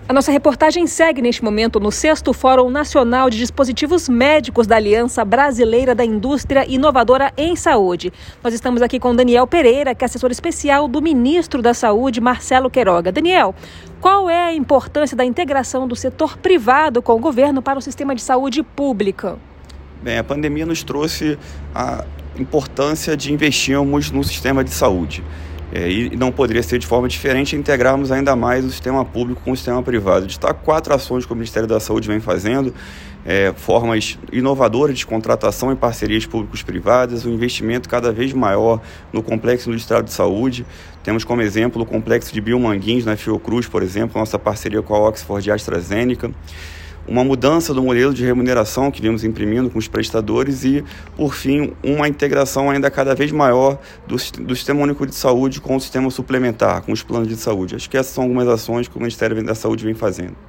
A nossa reportagem segue neste momento no 6º Fórum Nacional de Dispositivos Médicos da Aliança Brasileira da Indústria Inovadora em Saúde. Nós estamos aqui com Daniel Pereira, que é assessor especial do ministro da Saúde, Marcelo Queiroga. Daniel, qual é a importância da integração do setor privado com o governo para o sistema de saúde pública? Bem, a pandemia nos trouxe a importância de investirmos no sistema de saúde. E não poderia ser de forma diferente integrarmos ainda mais o sistema público com o sistema privado. Destaco 4 ações que o Ministério da Saúde vem fazendo, formas inovadoras de contratação em parcerias públicos-privadas, um investimento cada vez maior no complexo industrial de saúde. Temos como exemplo o complexo de Biomanguins, na Fiocruz, por exemplo, nossa parceria com a Oxford e a AstraZeneca. Uma mudança do modelo de remuneração que vimos imprimindo com os prestadores e, por fim, uma integração ainda cada vez maior do Sistema Único de Saúde com o sistema suplementar, com os planos de saúde. Acho que essas são algumas ações que o Ministério da Saúde vem fazendo.